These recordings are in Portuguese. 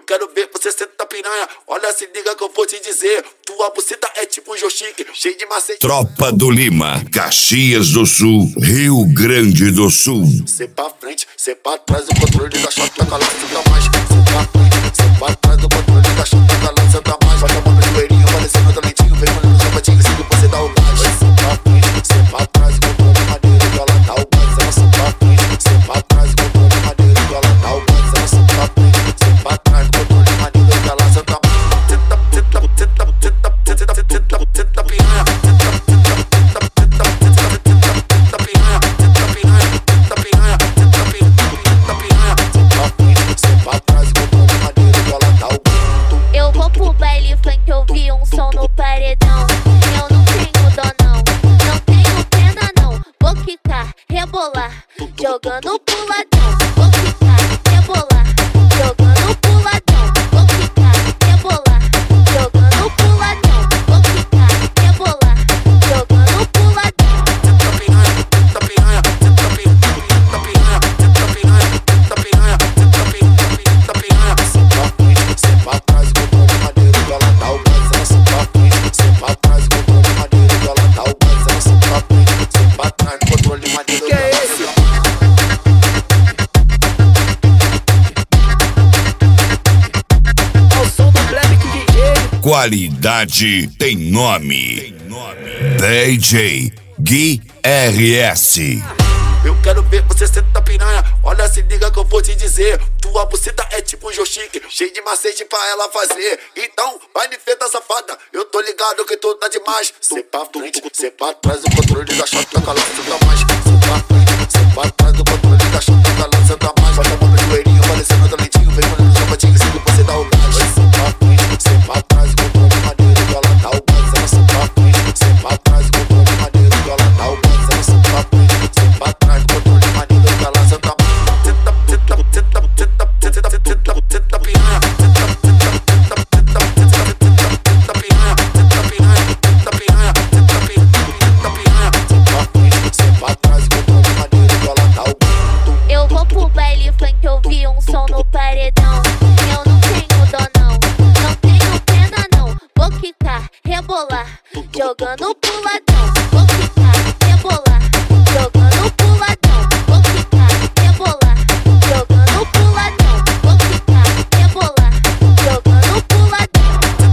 quero ver você sentar piranha. Olha, se liga que eu vou te dizer. Tua buceta é tipo um joystick, cheio de macete. Tropa do Lima, Caxias do Sul, Rio Grande do Sul. Cê pra frente, cê pra trás, o controle da chota com a lança tá mais. Cê pra frente, cê pra trás, o controle da chota com a lança tá mais. Vai chamando no joelhinho, parecendo talentinho. Vem mandando no sapatinho, assim que você dá o gás. Cê pra frente, cê pra trás, o controle maneiro que ela dá o gás. Ela cê pra frente, cê pra trás, o controle maneiro que ela dá o gás. Ela cê pra frente, cê pra trás, o controle maneiro que ela senta mais. Cê piranha, eu vou pro baile funk, eu vi um som no paredão. Eu não tenho dó não, não tenho pena não. Vou quicar, rebolar, jogando puladão. Vou quicar, rebolar, jogando puladão. Vou quicar, rebolar, jogando puladão. Vou quicar, rebolar, jogando puladão. Qualidade tem nome. DJ Gui RS. eu quero ver você sentar piranha. Olha, se liga que eu vou te dizer. Tua buceta é tipo um joystick, cheio de macete pra ela fazer. Então, vai me feta safada, eu tô ligado que tu tá demais. Cê pra frente, cê pra trás, o controle da chota com a lança tá mais. Cê pra frente, cê pra trás, o controle da chota com a lança tá mais. Vai chamando no joelhinho, parecendo talentinho. Vem mandando no sapatinho, assim que você dá o gás. Cê pra frente, cê pra trás, o controle maneiro que ela dá o gás. Ela cê pra frente, cê pra trás, o controle maneiro que ela dá o gás. Ela cê pra frente, cê pra trás, o controle maneiro que ela senta mais. Eu vou pro baile funk, eu vi um som no paredão. Eu não tenho dó não, não tenho pena não. Vou quicar, rebolar, jogando puladão. Vou quicar, rebolar, jogando puladão. Vou quicar, rebolar, jogando puladão. Vou quicar, rebolar, jogando puladão.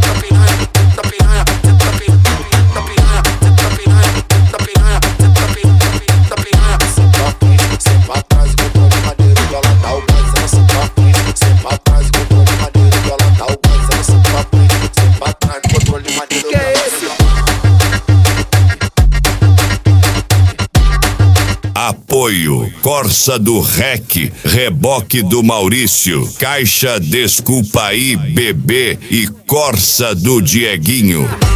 Apoio Corsa do REC, Reboque do Maurício, Caixa Desculpa aí Bebê e Corsa do Dieguinho.